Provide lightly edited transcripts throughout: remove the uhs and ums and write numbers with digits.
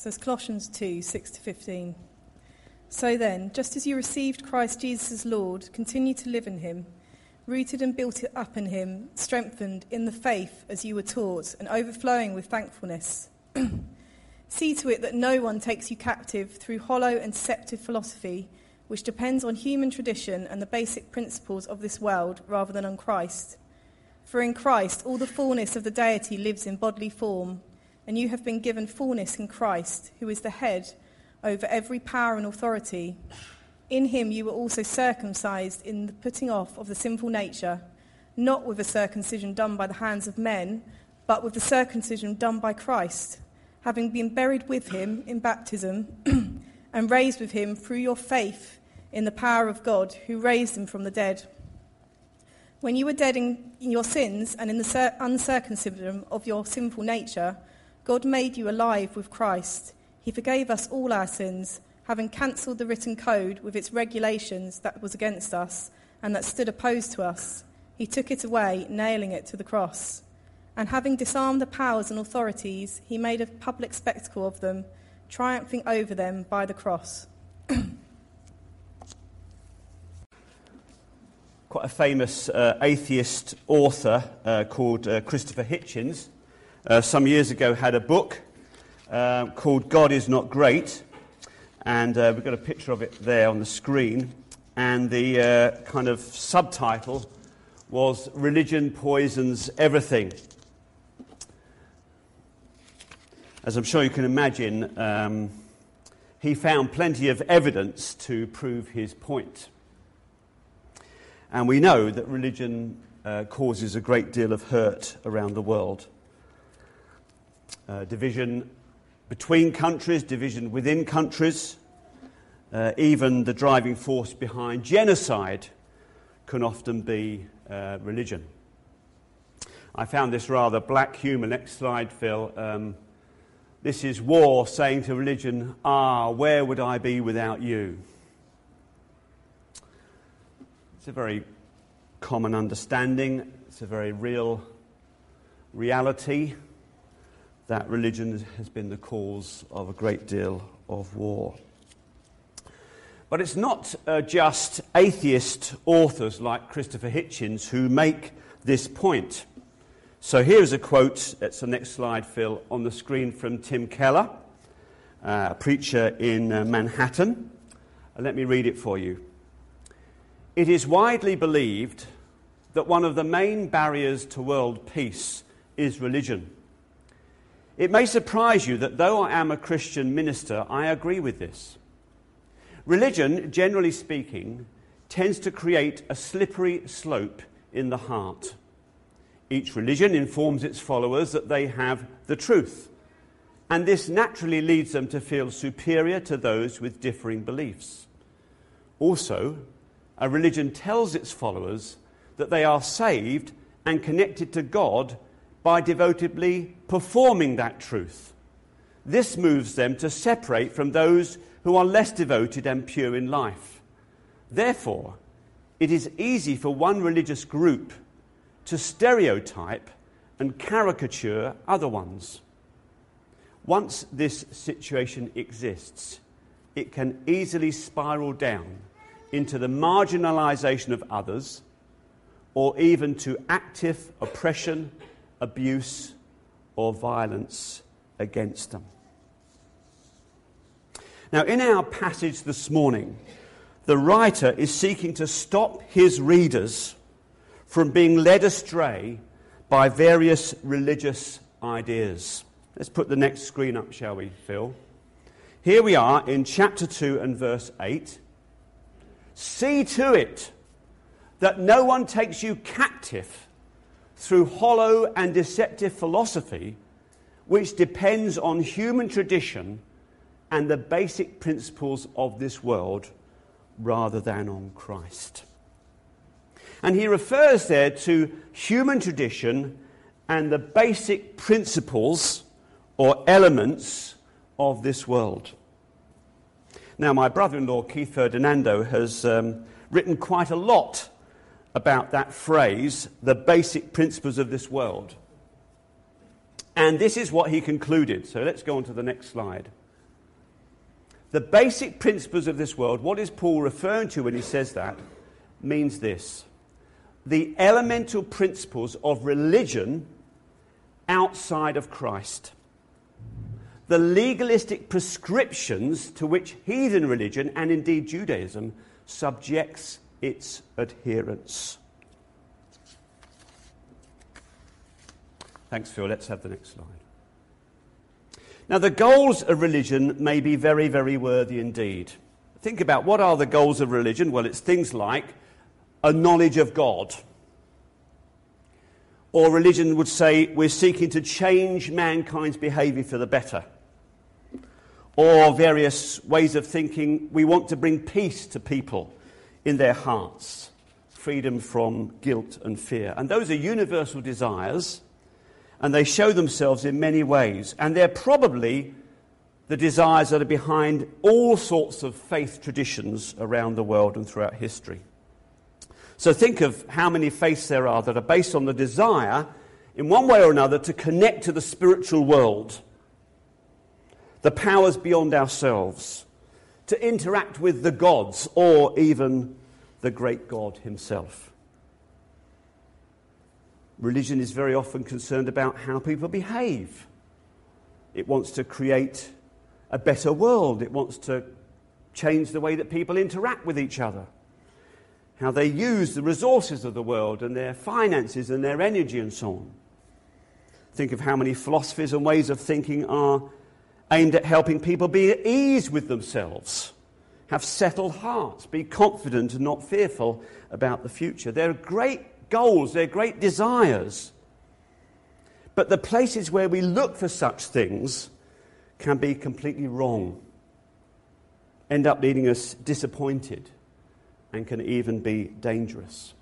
So it's Colossians 2, 6-15. So then, just as you received Christ Jesus as Lord, continue to live in him, rooted and built up in him, strengthened in the faith as you were taught, and overflowing with thankfulness. See to it that no one takes you captive through hollow and deceptive philosophy, which depends on human tradition and the basic principles of this world rather than on Christ. For in Christ all the fullness of the deity lives in bodily form, and you have been given fullness in Christ, who is the head over every power and authority. In him you were also circumcised in the putting off of the sinful nature, not with a circumcision done by the hands of men, but with the circumcision done by Christ, having been buried with him in baptism and raised with him through your faith in the power of God, who raised him from the dead. When you were dead in your sins and in the uncircumcision of your sinful nature, God made you alive with Christ. He forgave us all our sins, having cancelled the written code with its regulations that was against us and that stood opposed to us. He took it away, nailing it to the cross. And having disarmed the powers and authorities, he made a public spectacle of them, triumphing over them by the cross. Quite a famous atheist author called Christopher Hitchens some years ago had a book called God Is Not Great, and we've got a picture of it there on the screen, and the kind of subtitle was Religion Poisons Everything. As I'm sure you can imagine, he found plenty of evidence to prove his point. And we know that religion causes a great deal of hurt around the world. Division between countries, division within countries, even the driving force behind genocide can often be religion. I found this rather black humour. Next slide, Phil. This is war saying to religion, where would I be without you? It's a very common understanding. It's a very real reality that religion has been the cause of a great deal of war. But it's not just atheist authors like Christopher Hitchens who make this point. So here's a quote, that's the next slide, Phil, on the screen from Tim Keller, a preacher in Manhattan. Let me read it for you. It is widely believed that one of the main barriers to world peace is religion. It may surprise you that though I am a Christian minister, I agree with this. Religion, generally speaking, tends to create a slippery slope in the heart. Each religion informs its followers that they have the truth, and this naturally leads them to feel superior to those with differing beliefs. Also, a religion tells its followers that they are saved and connected to God by devotedly performing that truth. This moves them to separate from those who are less devoted and pure in life. Therefore, it is easy for one religious group to stereotype and caricature other ones. Once this situation exists, it can easily spiral down into the marginalisation of others, or even to active oppression, abuse, or violence against them. Now, in our passage this morning, the writer is seeking to stop his readers from being led astray by various religious ideas. Let's put the next screen up, shall we, Phil? Here we are in chapter 2 and verse 8. See to it that no one takes you captive through hollow and deceptive philosophy, which depends on human tradition and the basic principles of this world rather than on Christ. And he refers there to human tradition and the basic principles or elements of this world. Now, my brother-in-law, Keith Ferdinando, has written quite a lot about that phrase, the basic principles of this world. And this is what he concluded. So let's go on to the next slide. The basic principles of this world, what is Paul referring to when he says that, means this. The elemental principles of religion outside of Christ. The legalistic prescriptions to which heathen religion, and indeed Judaism, subjects its adherents. Thanks, Phil. Let's have the next slide. Now, the goals of religion may be very, very worthy indeed. Think about what are the goals of religion? Well, it's things like a knowledge of God. Or religion would say we're seeking to change mankind's behaviour for the better. Or various ways of thinking, we want to bring peace to people in their hearts, freedom from guilt and fear. And those are universal desires, and they show themselves in many ways. And they're probably the desires that are behind all sorts of faith traditions around the world and throughout history. So think of how many faiths there are that are based on the desire, in one way or another, to connect to the spiritual world, the powers beyond ourselves, to interact with the gods or even the great God himself. Religion is very often concerned about how people behave. It wants to create a better world. It wants to change the way that people interact with each other, how they use the resources of the world and their finances and their energy and so on. Think of how many philosophies and ways of thinking are aimed at helping people be at ease with themselves, have settled hearts, be confident and not fearful about the future. They're great goals, they're great desires. But the places where we look for such things can be completely wrong, end up leaving us disappointed, and can even be dangerous.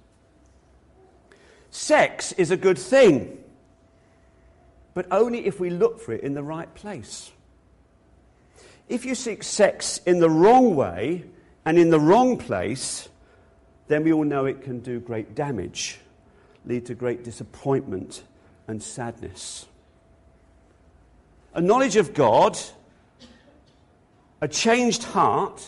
Sex is a good thing, but only if we look for it in the right place. If you seek sex in the wrong way and in the wrong place, then we all know it can do great damage, lead to great disappointment and sadness. A knowledge of God, a changed heart,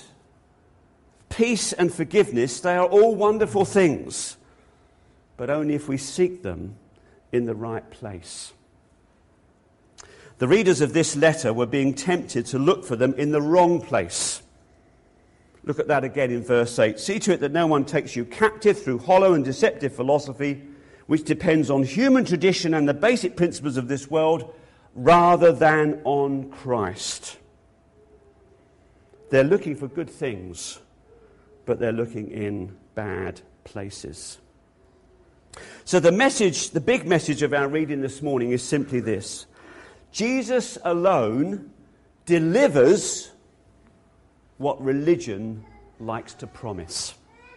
peace and forgiveness, they are all wonderful things, but only if we seek them in the right place. The readers of this letter were being tempted to look for them in the wrong place. Look at that again in verse 8. See to it that no one takes you captive through hollow and deceptive philosophy, which depends on human tradition and the basic principles of this world, rather than on Christ. They're looking for good things, but they're looking in bad places. So the big message of our reading this morning is simply this. Jesus alone delivers what religion likes to promise.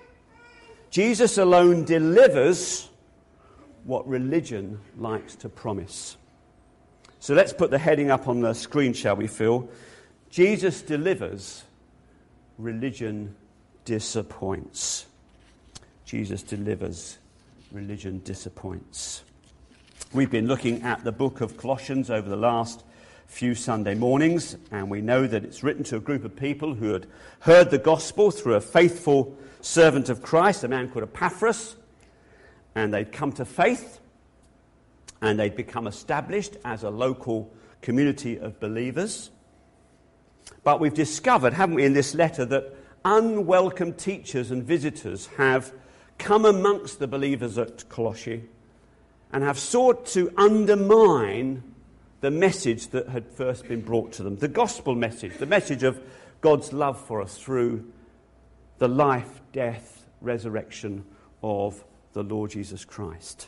Jesus alone delivers what religion likes to promise. So let's put the heading up on the screen, shall we, Phil? Jesus delivers, religion disappoints. Jesus delivers, religion disappoints. We've been looking at the book of Colossians over the last few Sunday mornings, and we know that it's written to a group of people who had heard the gospel through a faithful servant of Christ, a man called Epaphras, and they'd come to faith, and they'd become established as a local community of believers. But we've discovered, haven't we, in this letter, that unwelcome teachers and visitors have come amongst the believers at Colossae and have sought to undermine the message that had first been brought to them, the gospel message, the message of God's love for us through the life, death, resurrection of the Lord Jesus Christ.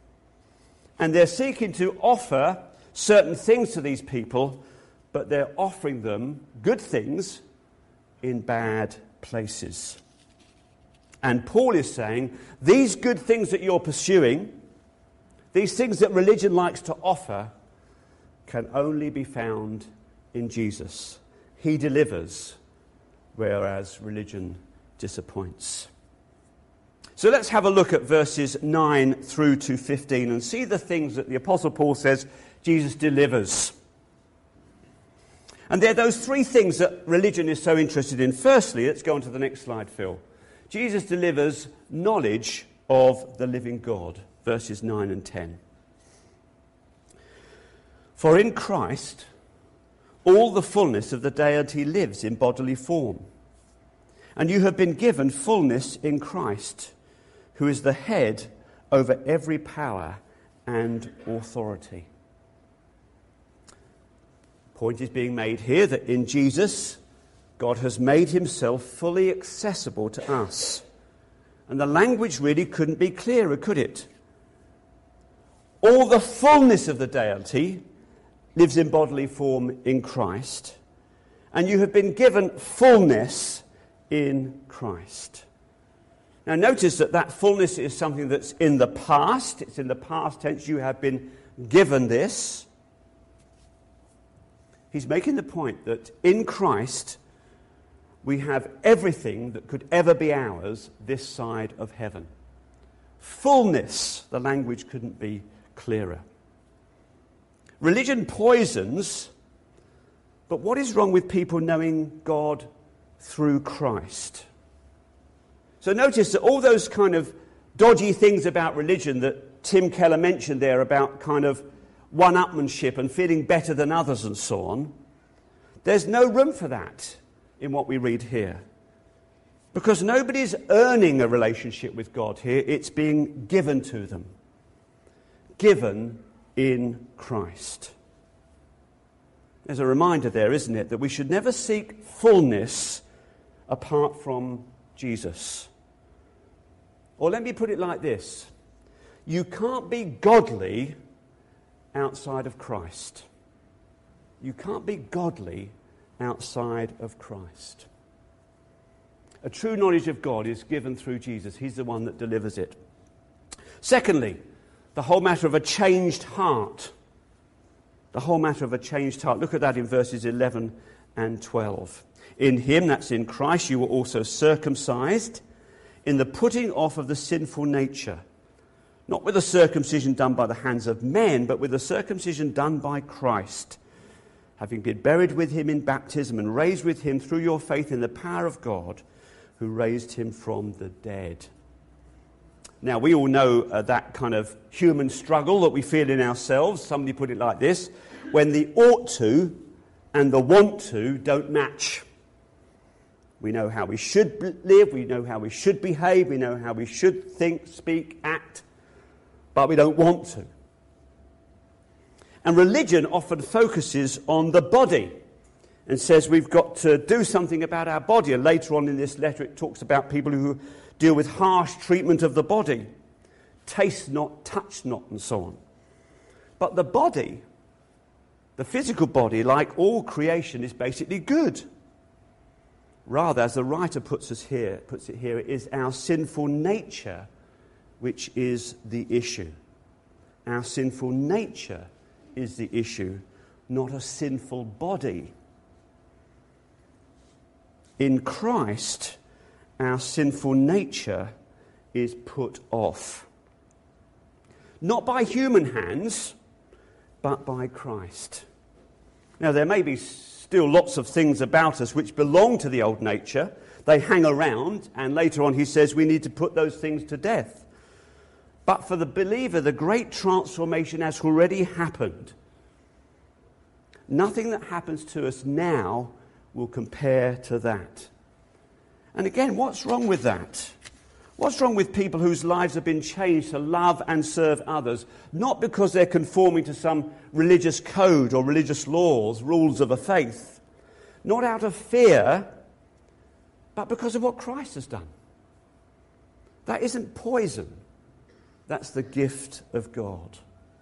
And they're seeking to offer certain things to these people, but they're offering them good things in bad places. And Paul is saying, these good things that you're pursuing, these things that religion likes to offer, can only be found in Jesus. He delivers, whereas religion disappoints. So let's have a look at verses 9 through to 15 and see the things that the Apostle Paul says Jesus delivers. And there are those three things that religion is so interested in. Firstly, let's go on to the next slide, Phil. Jesus delivers knowledge of the living God, verses 9 and 10. For in Christ, all the fullness of the deity lives in bodily form. And you have been given fullness in Christ, who is the head over every power and authority. Point is being made here that in Jesus, God has made himself fully accessible to us. And the language really couldn't be clearer, could it? All the fullness of the deity lives in bodily form in Christ. And you have been given fullness in Christ. Now notice that fullness is something that's in the past. It's in the past tense. You have been given this. He's making the point that in Christ we have everything that could ever be ours this side of heaven. Fullness, the language couldn't be clearer. Religion poisons, but what is wrong with people knowing God through Christ? So notice that all those kind of dodgy things about religion that Tim Keller mentioned there about kind of one-upmanship and feeling better than others and so on, there's no room for that in what we read here. Because nobody's earning a relationship with God here, it's being given to them. Given in Christ. There's a reminder there, isn't it, that we should never seek fullness apart from Jesus. Or let me put it like this. You can't be godly outside of Christ. You can't be godly outside of Christ. A true knowledge of God is given through Jesus. He's the one that delivers it. Secondly, the whole matter of a changed heart. The whole matter of a changed heart. Look at that in verses 11 and 12. In him, that's in Christ, you were also circumcised in the putting off of the sinful nature. Not with a circumcision done by the hands of men, but with a circumcision done by Christ. Having been buried with him in baptism and raised with him through your faith in the power of God, who raised him from the dead. Now, we all know that kind of human struggle that we feel in ourselves. Somebody put it like this: when the ought to and the want to don't match. We know how we should live, we know how we should behave, we know how we should think, speak, act, but we don't want to. And religion often focuses on the body and says we've got to do something about our body. And later on in this letter it talks about people who deal with harsh treatment of the body. Taste not, touch not, and so on. But the body, the physical body, like all creation, is basically good. Rather, as the writer puts it here, it is our sinful nature which is the issue. Our sinful nature is the issue, not a sinful body. In Christ, our sinful nature is put off. Not by human hands, but by Christ. Now, there may be still lots of things about us which belong to the old nature. They hang around, and later on he says we need to put those things to death. But for the believer, the great transformation has already happened. Nothing that happens to us now will compare to that. And again, what's wrong with that? What's wrong with people whose lives have been changed to love and serve others, not because they're conforming to some religious code or religious laws, rules of a faith, not out of fear, but because of what Christ has done? That isn't poison. That's the gift of God.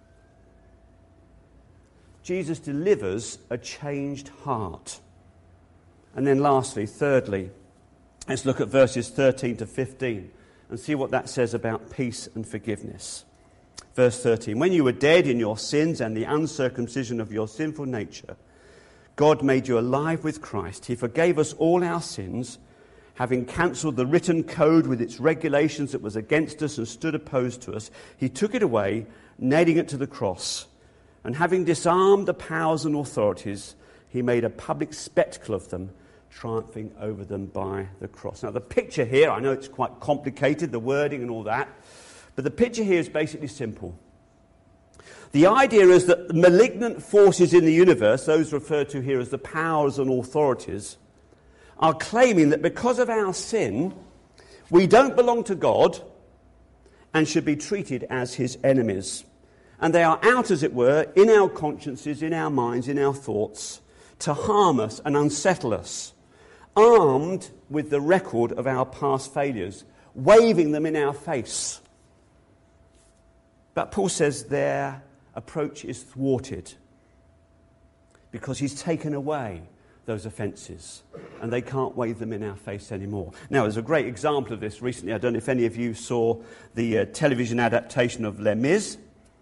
Jesus delivers a changed heart. And then lastly, thirdly, let's look at verses 13 to 15 and see what that says about peace and forgiveness. Verse 13, when you were dead in your sins and the uncircumcision of your sinful nature, God made you alive with Christ. He forgave us all our sins, having cancelled the written code with its regulations that was against us and stood opposed to us. He took it away, nailing it to the cross. And having disarmed the powers and authorities, he made a public spectacle of them, triumphing over them by the cross. Now, the picture here, I know it's quite complicated, the wording and all that, but the picture here is basically simple. The idea is that the malignant forces in the universe, those referred to here as the powers and authorities, are claiming that because of our sin, we don't belong to God and should be treated as his enemies. And they are out, as it were, in our consciences, in our minds, in our thoughts, to harm us and unsettle us, armed with the record of our past failures, waving them in our face. But Paul says their approach is thwarted because he's taken away those offences and they can't wave them in our face anymore. Now, there's a great example of this recently. I don't know if any of you saw the television adaptation of Les Mis.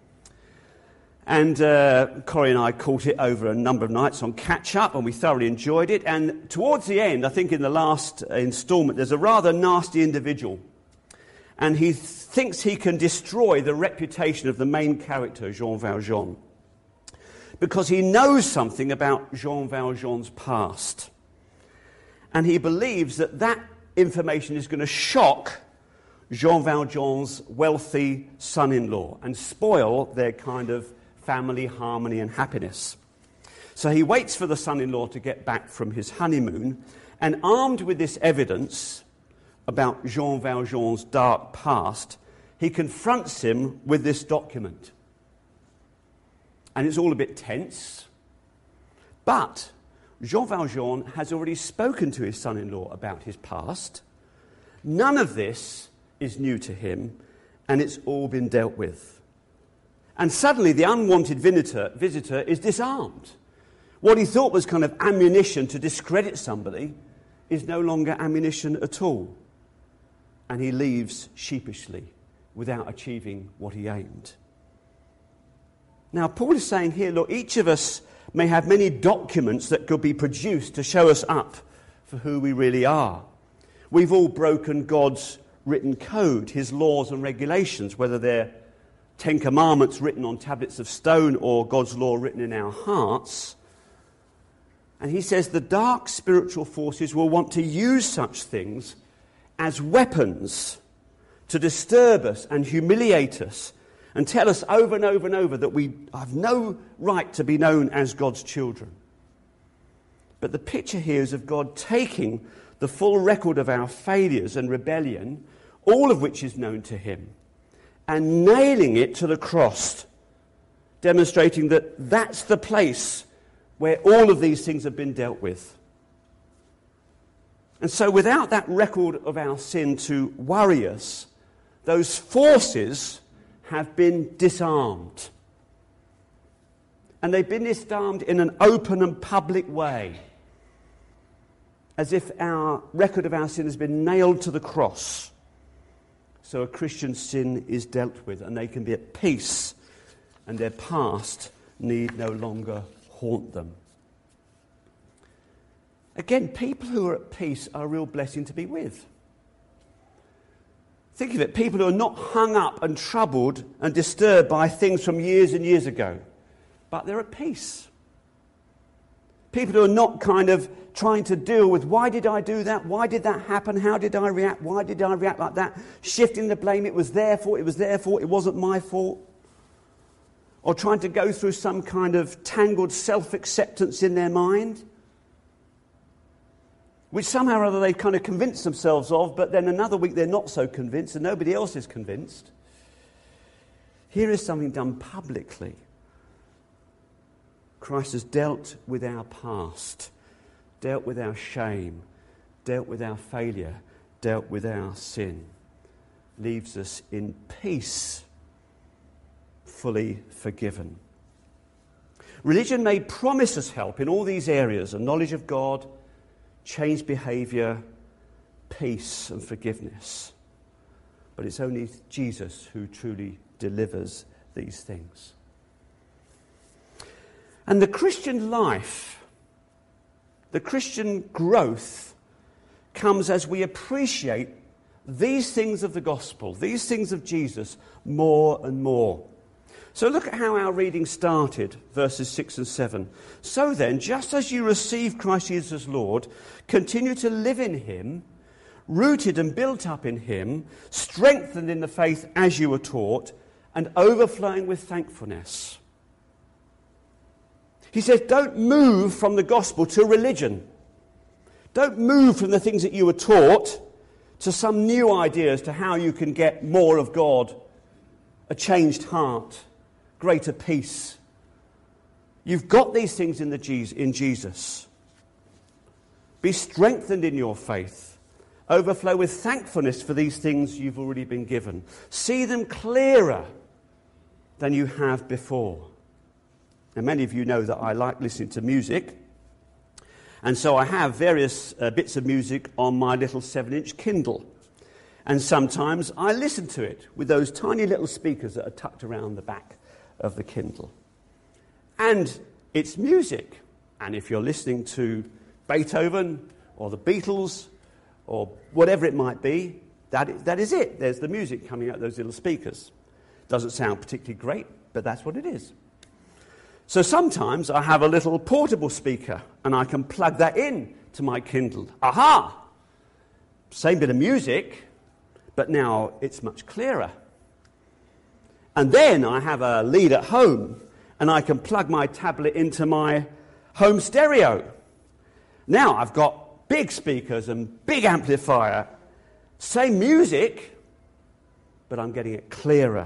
And Corrie and I caught it over a number of nights on catch-up, and we thoroughly enjoyed it. And towards the end, I think in the last instalment, there's a rather nasty individual. And he thinks he can destroy the reputation of the main character, Jean Valjean, because he knows something about Jean Valjean's past. And he believes that that information is going to shock Jean Valjean's wealthy son-in-law and spoil their kind of family harmony and happiness. So he waits for the son-in-law to get back from his honeymoon, and armed with this evidence about Jean Valjean's dark past, he confronts him with this document. And it's all a bit tense. But Jean Valjean has already spoken to his son-in-law about his past. None of this is new to him, and it's all been dealt with. And suddenly the unwanted visitor is disarmed. What he thought was kind of ammunition to discredit somebody is no longer ammunition at all. And he leaves sheepishly without achieving what he aimed. Now, Paul is saying here, look, each of us may have many documents that could be produced to show us up for who we really are. We've all broken God's written code, his laws and regulations, whether they're 10 Commandments written on tablets of stone or God's law written in our hearts. And he says the dark spiritual forces will want to use such things as weapons to disturb us and humiliate us and tell us over and over and over that we have no right to be known as God's children. But the picture here is of God taking the full record of our failures and rebellion, all of which is known to him, and nailing it to the cross, demonstrating that that's the place where all of these things have been dealt with. And so without that record of our sin to worry us, those forces have been disarmed. And they've been disarmed in an open and public way, as if our record of our sin has been nailed to the cross. So a Christian's sin is dealt with, and they can be at peace, and their past need no longer haunt them. Again, people who are at peace are a real blessing to be with. Think of it, people who are not hung up and troubled and disturbed by things from years and years ago, but they're at peace. People who are not kind of trying to deal with, why did I do that? Why did that happen? How did I react? Why did I react like that? Shifting the blame, it was their fault, it wasn't my fault. Or trying to go through some kind of tangled self-acceptance in their mind, which somehow or other they've kind of convinced themselves of, but then another week they're not so convinced and nobody else is convinced. Here is something done publicly. Christ has dealt with our past, dealt with our shame, dealt with our failure, dealt with our sin, leaves us in peace, fully forgiven. Religion may promise us help in all these areas, a knowledge of God, changed behaviour, peace and forgiveness. But it's only Jesus who truly delivers these things. And the Christian life, the Christian growth, comes as we appreciate these things of the gospel, these things of Jesus, more and more. So look at how our reading started, verses 6 and 7. So then, just as you received Christ Jesus as Lord, continue to live in him, rooted and built up in him, strengthened in the faith as you were taught, and overflowing with thankfulness. He says, don't move from the gospel to religion. Don't move from the things that you were taught to some new idea as to how you can get more of God, a changed heart, greater peace. You've got these things in Jesus. Be strengthened in your faith. Overflow with thankfulness for these things you've already been given. See them clearer than you have before. And many of you know that I like listening to music. And so I have various bits of music on my little 7-inch Kindle. And sometimes I listen to it with those tiny little speakers that are tucked around the back of the Kindle. And it's music. And if you're listening to Beethoven or the Beatles or whatever it might be, that is it. There's the music coming out those little speakers. Doesn't sound particularly great, but that's what it is. So sometimes I have a little portable speaker and I can plug that in to my Kindle. Aha! Same bit of music, but now it's much clearer. And then I have a lead at home and I can plug my tablet into my home stereo. Now I've got big speakers and big amplifier. Same music, but I'm getting it clearer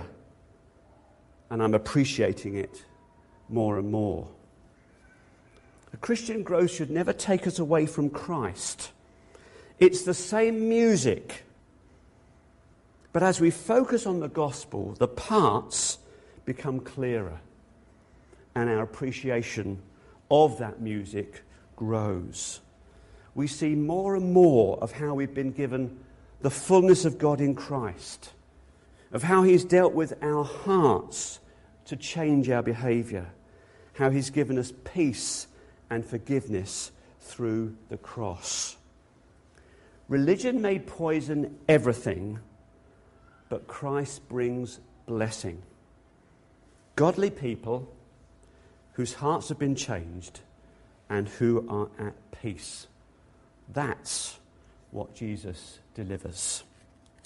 and I'm appreciating it more and more. A Christian growth should never take us away from Christ. It's the same music. But as we focus on the gospel, the parts become clearer. And our appreciation of that music grows. We see more and more of how we've been given the fullness of God in Christ. Of how he's dealt with our hearts to change our behaviour, how he's given us peace and forgiveness through the cross. Religion may poison everything, but Christ brings blessing. Godly people whose hearts have been changed and who are at peace. That's what Jesus delivers.